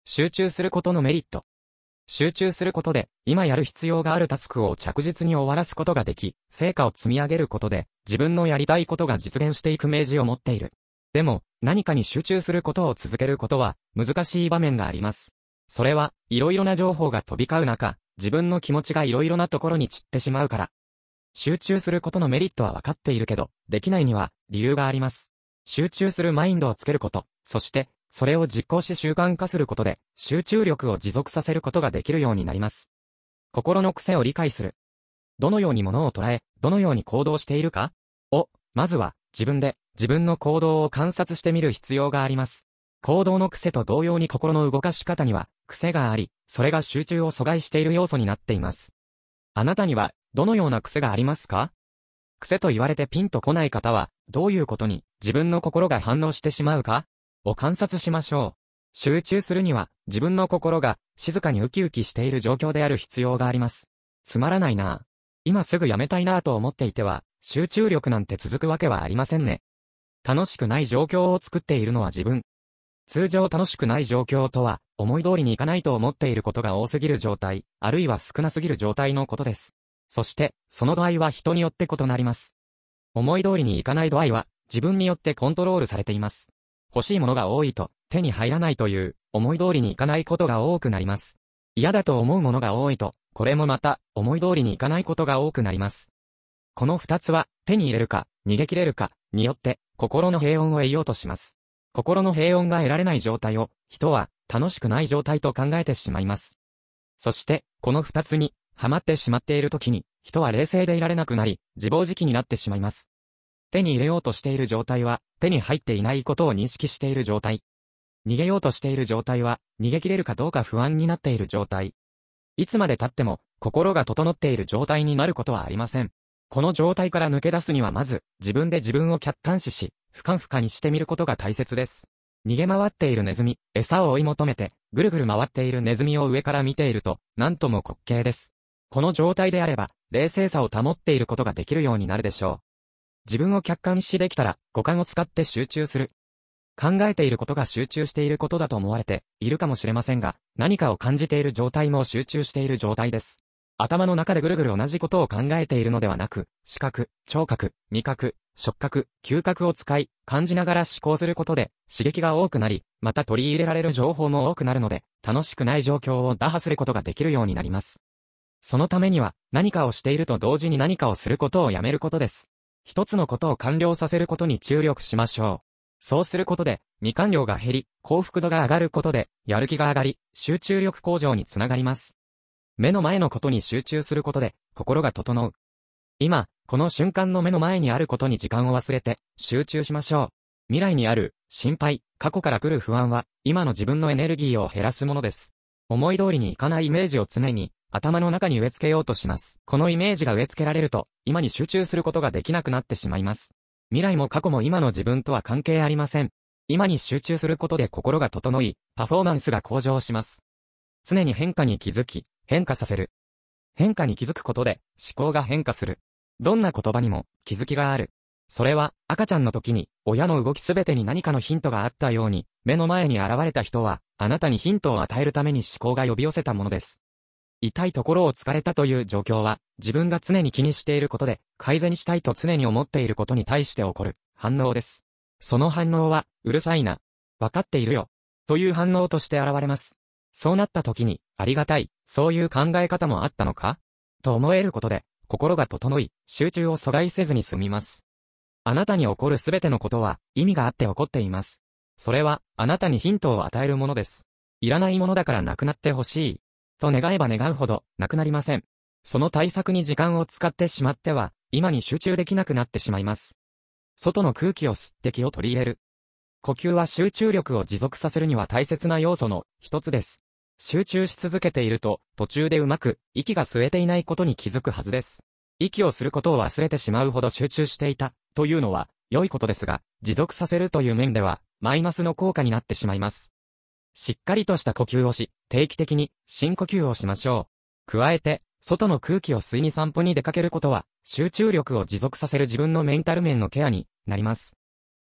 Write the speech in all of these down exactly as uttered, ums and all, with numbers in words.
集中することのメリット。集中することで、今やる必要があるタスクを着実に終わらすことができ、成果を積み上げることで、自分のやりたいことが実現していくイメージを持っている。でも、何かに集中することを続けることは、難しい場面があります。それは、いろいろな情報が飛び交う中、自分の気持ちがいろいろなところに散ってしまうから。集中することのメリットは分かっているけど、できないには理由があります。集中するマインドをつけること、そして、それを実行し習慣化することで、集中力を持続させることができるようになります。心の癖を理解する。どのように物を捉え、どのように行動しているかを、まずは、自分で、自分の行動を観察してみる必要があります。行動の癖と同様に心の動かし方には、癖があり、それが集中を阻害している要素になっています。あなたには、どのような癖がありますか？癖と言われてピンとこない方は、どういうことに自分の心が反応してしまうかを観察しましょう。集中するには、自分の心が静かにウキウキしている状況である必要があります。つまらないなぁ。今すぐやめたいなぁと思っていては、集中力なんて続くわけはありませんね。楽しくない状況を作っているのは自分。通常楽しくない状況とは、思い通りにいかないと思っていることが多すぎる状態、あるいは少なすぎる状態のことです。そして、その度合いは人によって異なります。思い通りにいかない度合いは、自分によってコントロールされています。欲しいものが多いと、手に入らないという、思い通りにいかないことが多くなります。嫌だと思うものが多いと、これもまた、思い通りにいかないことが多くなります。この二つは、手に入れるか、逃げ切れるか、によって、心の平穏を得ようとします。心の平穏が得られない状態を、人は、楽しくない状態と考えてしまいます。そして、この二つに、ハマってしまっている時に、人は冷静でいられなくなり、自暴自棄になってしまいます。手に入れようとしている状態は、手に入っていないことを認識している状態。逃げようとしている状態は、逃げ切れるかどうか不安になっている状態。いつまで経っても、心が整っている状態になることはありません。この状態から抜け出すにはまず、自分で自分を客観視し、俯瞰俯瞰にしてみることが大切です。逃げ回っているネズミ、餌を追い求めて、ぐるぐる回っているネズミを上から見ていると、なんとも滑稽です。この状態であれば、冷静さを保っていることができるようになるでしょう。自分を客観視できたら、五感を使って集中する。考えていることが集中していることだと思われているかもしれませんが、何かを感じている状態も集中している状態です。頭の中でぐるぐる同じことを考えているのではなく、視覚、聴覚、味覚、触覚、嗅覚を使い、感じながら思考することで、刺激が多くなり、また取り入れられる情報も多くなるので、楽しくない状況を打破することができるようになります。そのためには、何かをしていると同時に何かをすることをやめることです。一つのことを完了させることに注力しましょう。そうすることで、未完了が減り、幸福度が上がることで、やる気が上がり、集中力向上につながります。目の前のことに集中することで、心が整う。今、この瞬間の目の前にあることに時間を忘れて、集中しましょう。未来にある、心配、過去から来る不安は、今の自分のエネルギーを減らすものです。思い通りにいかないイメージを常に、頭の中に植え付けようとします。このイメージが植え付けられると、今に集中することができなくなってしまいます。未来も過去も今の自分とは関係ありません。今に集中することで心が整い、パフォーマンスが向上します。常に変化に気づき、変化させる。変化に気づくことで、思考が変化する。どんな言葉にも気づきがある。それは、赤ちゃんの時に、親の動きすべてに何かのヒントがあったように、目の前に現れた人は、あなたにヒントを与えるために思考が呼び寄せたものです。痛いところを突かれたという状況は、自分が常に気にしていることで、改善したいと常に思っていることに対して起こる反応です。その反応は、うるさいな。わかっているよ。という反応として現れます。そうなった時に、ありがたい、そういう考え方もあったのかと思えることで、心が整い、集中を阻害せずに済みます。あなたに起こるすべてのことは、意味があって起こっています。それは、あなたにヒントを与えるものです。いらないものだからなくなってほしい。と願えば願うほど、なくなりません。その対策に時間を使ってしまっては、今に集中できなくなってしまいます。外の空気を吸って気を取り入れる。呼吸は集中力を持続させるには大切な要素の一つです。集中し続けていると、途中でうまく、息が吸えていないことに気づくはずです。息をすることを忘れてしまうほど集中していた、というのは、良いことですが、持続させるという面では、マイナスの効果になってしまいます。しっかりとした呼吸をし、定期的に深呼吸をしましょう。加えて、外の空気を吸いに散歩に出かけることは、集中力を持続させる自分のメンタル面のケアになります。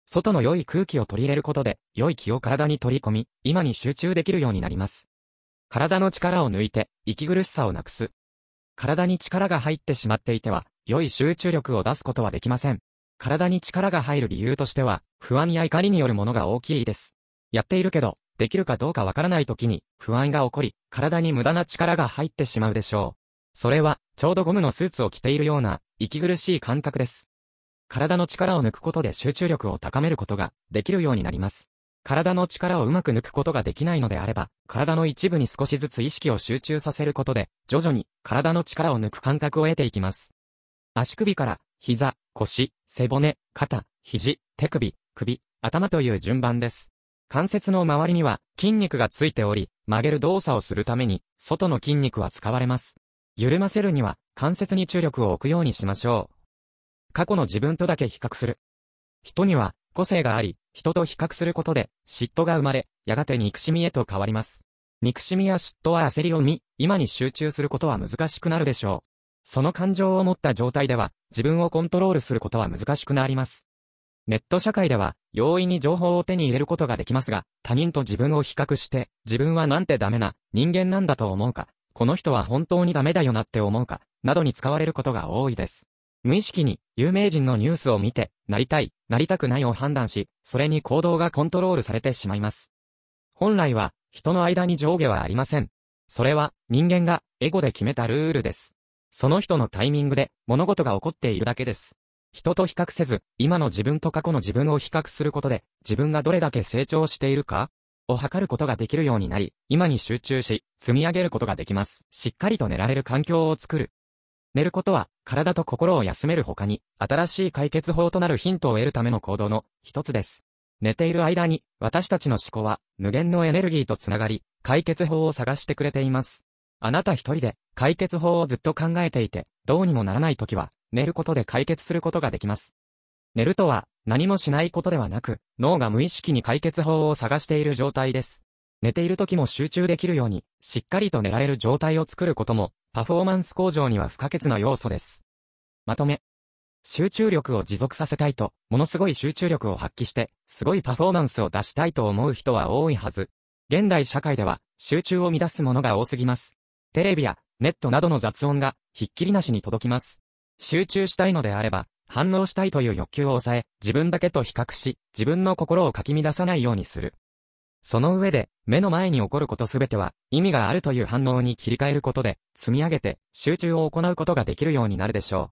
外の良い空気を取り入れることで、良い気を体に取り込み、今に集中できるようになります。体の力を抜いて、息苦しさをなくす。体に力が入ってしまっていては、良い集中力を出すことはできません。体に力が入る理由としては、不安や怒りによるものが大きいです。やっているけど、できるかどうかわからない時に、不安が起こり、体に無駄な力が入ってしまうでしょう。それは、ちょうどゴムのスーツを着ているような、息苦しい感覚です。体の力を抜くことで集中力を高めることができるようになります。体の力をうまく抜くことができないのであれば、体の一部に少しずつ意識を集中させることで、徐々に体の力を抜く感覚を得ていきます。足首から、膝、腰、背骨、肩、肘、手首、首、頭という順番です。関節の周りには筋肉がついており、曲げる動作をするために、外の筋肉は使われます。緩ませるには、関節に注力を置くようにしましょう。過去の自分とだけ比較する。人には個性があり、人と比較することで嫉妬が生まれ、やがて憎しみへと変わります。憎しみや嫉妬は焦りを生み、今に集中することは難しくなるでしょう。その感情を持った状態では、自分をコントロールすることは難しくなります。ネット社会では、容易に情報を手に入れることができますが、他人と自分を比較して、自分はなんてダメな人間なんだと思うか、この人は本当にダメだよなって思うか、などに使われることが多いです。無意識に有名人のニュースを見て、なりたい、なりたくないを判断し、それに行動がコントロールされてしまいます。本来は、人の間に上下はありません。それは、人間がエゴで決めたルールです。その人のタイミングで物事が起こっているだけです。人と比較せず、今の自分と過去の自分を比較することで、自分がどれだけ成長しているかを測ることができるようになり、今に集中し、積み上げることができます。しっかりと寝られる環境を作る。寝ることは、体と心を休める他に、新しい解決法となるヒントを得るための行動の一つです。寝ている間に、私たちの思考は、無限のエネルギーとつながり、解決法を探してくれています。あなた一人で、解決法をずっと考えていて、どうにもならないときは、寝ることで解決することができます。寝るとは、何もしないことではなく、脳が無意識に解決法を探している状態です。寝ている時も集中できるように、しっかりと寝られる状態を作ることも、パフォーマンス向上には不可欠な要素です。まとめ。集中力を持続させたいと、ものすごい集中力を発揮して、すごいパフォーマンスを出したいと思う人は多いはず。現代社会では、集中を乱すものが多すぎます。テレビや、ネットなどの雑音が、ひっきりなしに届きます。集中したいのであれば、反応したいという欲求を抑え、自分だけと比較し、自分の心をかき乱さないようにする。その上で、目の前に起こることすべては、意味があるという反応に切り替えることで、積み上げて、集中を行うことができるようになるでしょう。